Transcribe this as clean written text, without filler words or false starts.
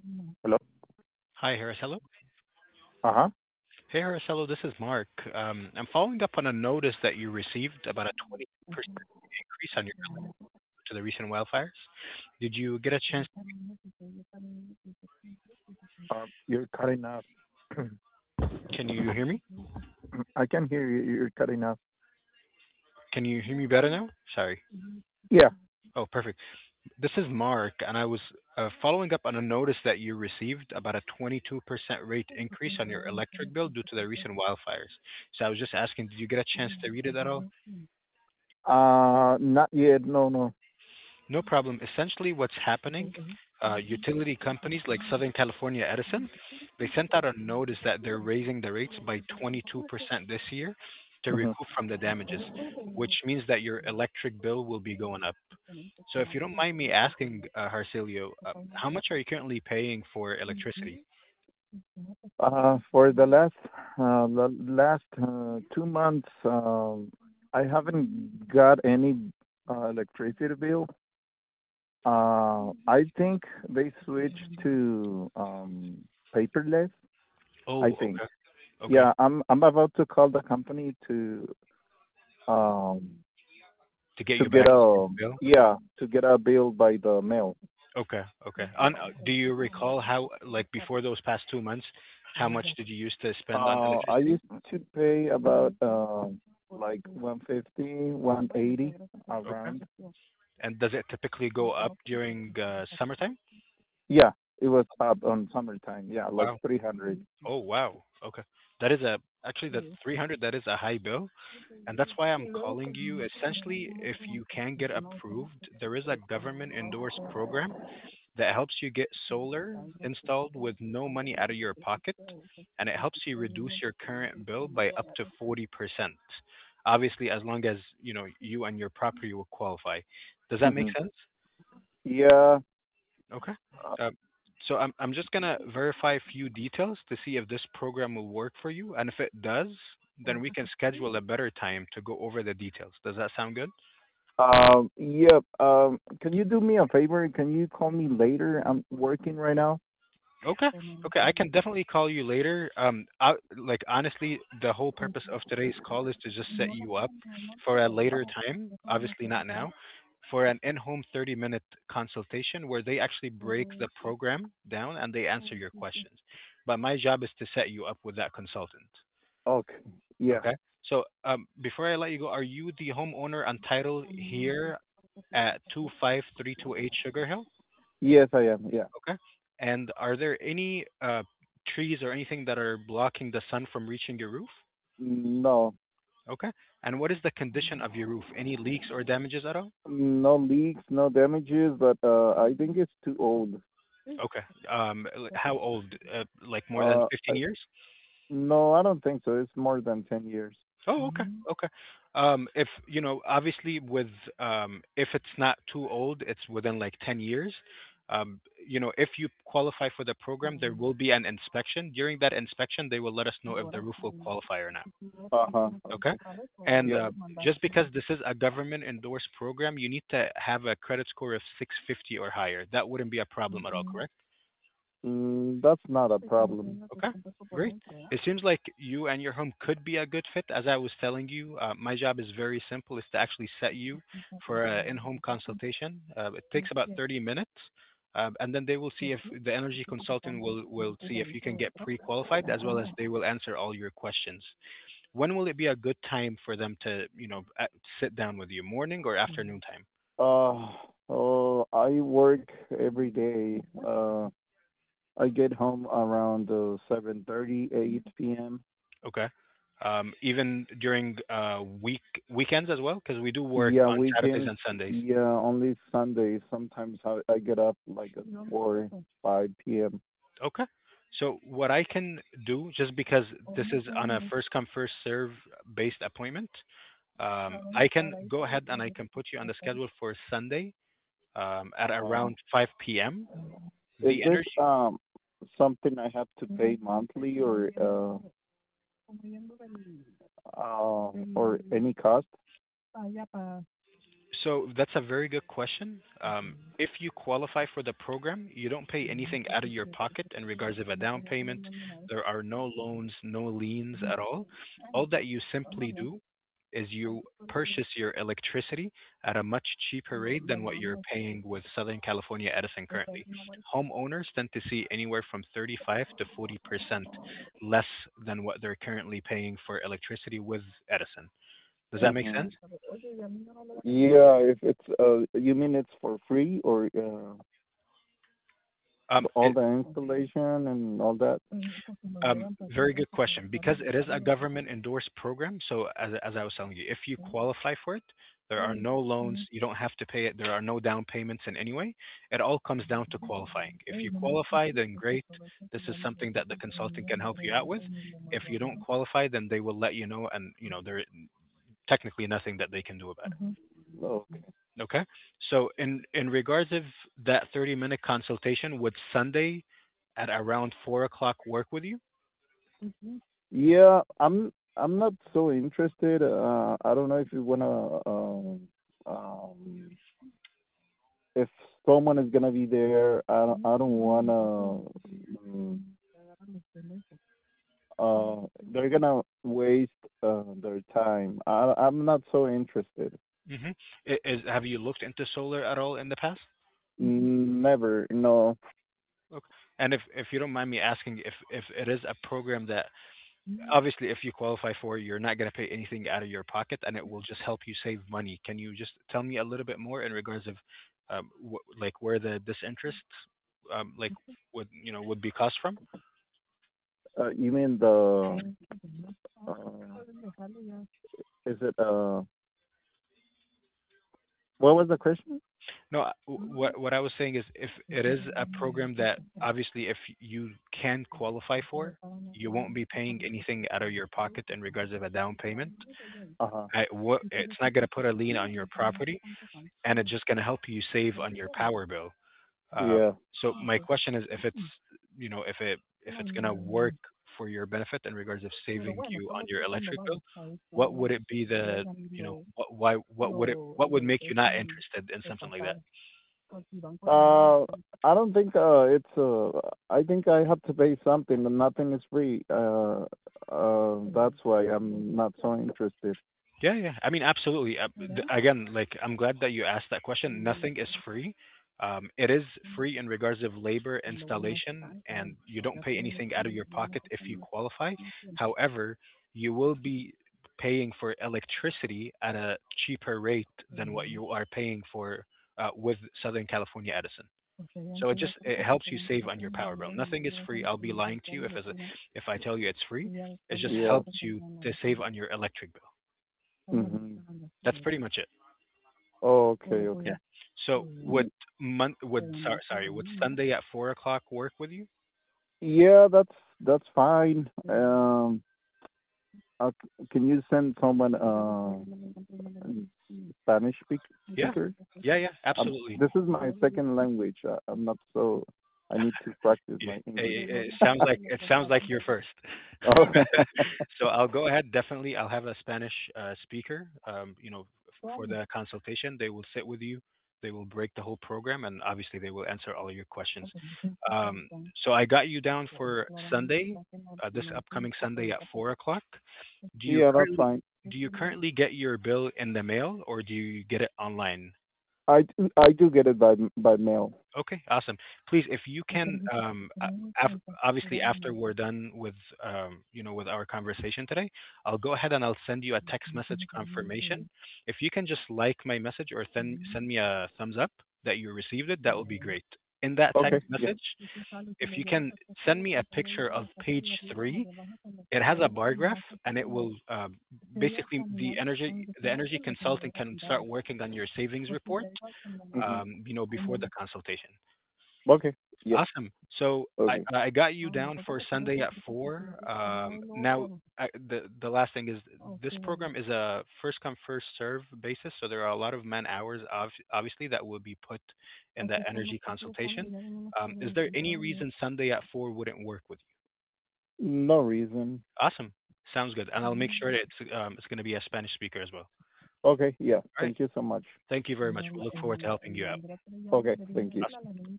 Hello? Hi, Haracello. Uh-huh. Hey, Haracello, this is Mark. I'm following up on a notice that you received about a 20% increase on your to the recent wildfires. Did you get a chance? You're cutting off. Can you hear me? I can hear you. You're cutting off. Can you hear me better now? Sorry. Yeah. Oh, perfect. This is Mark, and I was following up on a notice that you received about a 22% rate increase on your electric bill due to the recent wildfires. So I was just asking, did you get a chance to read it at all? Not yet. No, no. No problem. Essentially, what's happening, utility companies like Southern California Edison, they sent out a notice that they're raising the rates by 22% this year to Mhm. recoup from the damages, which means that your electric bill will be going up. So, if you don't mind me asking, Harcelio, how much are you currently paying for electricity? For the last 2 months, I haven't got any electricity bill. I think they switched to paperless. I Oh, think. okay, okay. Yeah, I'm about to call the company um To get to you get back a your bill? yeah to get a bill by the mail. Okay, okay. Do you recall how, like, before those past 2 months, how much did you used to spend on I electricity? used to pay about like 150, 180 Okay. around. And does it typically go up during summertime? Yeah, it was up on summertime. Yeah, like Wow. 300. Oh, wow. Okay. That is a actually the 300, that is a high bill, and that's why I'm calling you. Essentially, if you can get approved, there is a government endorsed program that helps you get solar installed with no money out of your pocket, and it helps you reduce your current bill by up to 40%. Obviously, as long as, you and your property will qualify. Does that make Hmm. sense? Yeah. Okay. Uh, so I'm just gonna verify a few details to see if this program will work for you, and if it does, then we can schedule a better time to go over the details. Does that sound good? Yep. Can you do me a favor? Can you call me later? I'm working right now. Okay. Okay, I can definitely call you later. Like, honestly, the whole purpose of today's call is to just set you up for a later time. Obviously, not now. For an in-home 30-minute consultation where they actually break the program down and they answer your questions. But my job is to set you up with that consultant. Okay. Yeah. Okay. So, before I let you go, are you the homeowner on title here at 25328 Sugar Hill? Yes, I am. Yeah. Okay. And are there any trees or anything that are blocking the sun from reaching your roof? No, Okay. And what is the condition of your roof? Any leaks or damages at all? no leaks, no damages, but I think it's too old. Okay. How old? Like more than Uh, 15 I, years? no, I don't think so. It's more than 10 years. Oh, okay. Okay. If, obviously with, if it's not too old, it's within like 10 years. If you qualify for the program, there will be an inspection. During that inspection, they will let us know if the roof will qualify or not. Uh-huh. Okay. And Yep. just because this is a government endorsed program, you need to have a credit score of 650 or higher. That wouldn't be a problem at all, correct? That's not a problem. Okay, great. It seems like you and your home could be a good fit. As I was telling you, my job is very simple. It's to actually set you for an in-home consultation. It takes about 30 minutes. And then they will see if the energy consultant will see if you can get pre-qualified, as well as they will answer all your questions. When will it be a good time for them to, sit down with you? Morning or afternoon time? Uh, I work every day. I get home around 7:30, 8 p.m. Okay. Even during weekends as well, because we do work Yeah, on Saturdays weekends. and Sundays. Yeah, only Sundays. Sometimes I get up like at 4, 5 p.m. Okay. So what I can do, just because this is on a first come first serve based appointment, I can go ahead and I can put you on the schedule for Sunday at Uh, around 5 p.m. is The this energy. something I have to pay monthly or any cost? So that's a very good question. If you qualify for the program, you don't pay anything out of your pocket in regards of a down payment. There are no loans, no liens at all. All that you simply do is you purchase your electricity at a much cheaper rate than what you're paying with Southern California Edison currently. Homeowners tend to see anywhere from 35 to 40% less than what they're currently paying for electricity with Edison. Does that make Mm-hmm. sense? Yeah, if it's you mean it's for free or all It, the installation and all that? Very good question. Because it is a government endorsed program, so as I was telling you, if you qualify for it, there are no loans, you don't have to pay it, there are no down payments in any way. It all comes down to qualifying. If you qualify, then great. This is something that the consultant can help you out with. If you don't qualify, then they will let you know, and there technically nothing that they can do about Okay. it. Okay? So in regards of that 30-minute consultation, would Sunday at around 4 o'clock work with you? Yeah, I'm not so interested. I don't know if you wanna if someone is gonna be there. I don't wanna. mm, they're gonna waste their time. I'm not so interested. Mm-hmm. Have you looked into solar at all in the past? Never. No. Okay. And if you don't mind me asking, if it is a program that obviously if you qualify for, you're not going to pay anything out of your pocket, and it will just help you save money. Can you just tell me a little bit more in regards of like where the disinterest like would be cost from? You mean the? Uh, is it What was the question? No, what I was saying is if it is a program that obviously if you can qualify for, you won't be paying anything out of your pocket in regards of a down payment. Uh huh. It's not going to put a lien on your property, and it's just going to help you save on your power bill. Uh, Yeah. so my question is, if it's if it's going to work for your benefit in regards of saving you on your electric bill, what would it be the what would make you not interested in something like that? Uh, I don't think it's I think I have to pay something, and nothing is free. That's why I'm not so interested. Yeah, yeah. I mean, absolutely. Again, like I'm glad that you asked that question. Nothing is free. It is free in regards of labor installation, and you don't pay anything out of your pocket if you qualify. However, you will be paying for electricity at a cheaper rate than what you are paying for with Southern California Edison. So it helps you save on your power bill. Nothing is free. I'll be lying to you if I tell you it's free. It just Yeah. helps you to save on your electric bill. Mhm. That's pretty much it. Okay. Yeah. Okay. So would Sunday at 4 o'clock work with you? Yeah, that's fine. Can you send someone Spanish Yeah. speaker? Yeah, yeah, absolutely. This is my second language. I'm not so. I need to practice my English. It sounds like you're first. Oh. So I'll go ahead. Definitely, I'll have a Spanish speaker. For the consultation, they will sit with you. They will break the whole program, and obviously, they will answer all of your questions. Um, so I got you down for Sunday, this upcoming Sunday at 4 o'clock. Do you Yeah, that's currently fine. do you currently get your bill in the mail or do you get it online? I do get it by mail. Okay, awesome. Please, if you can, obviously after we're done with, with our conversation today, I'll go ahead and I'll send you a text message confirmation. If you can just like my message or send me a thumbs up that you received it, that would be great. In that text Okay. Yeah. message, if you can send me a picture of page 3, it has a bar graph, and it will basically the energy consultant can start working on your savings report, Mhm. before the consultation. Okay. Yep. Awesome. So I Okay. I got you down for Sunday at 4. Now the last thing is this program is a first come first serve basis, so there are a lot of man hours obviously that will be put in the energy consultation. Is there any reason Sunday at 4 wouldn't work with you? No reason. Awesome. Sounds good. And I'll make sure that it's going to be a Spanish speaker as well. Okay, yeah. All right. Thank you so much. Thank you very much. We look forward to helping you out. Okay, thank you. Awesome.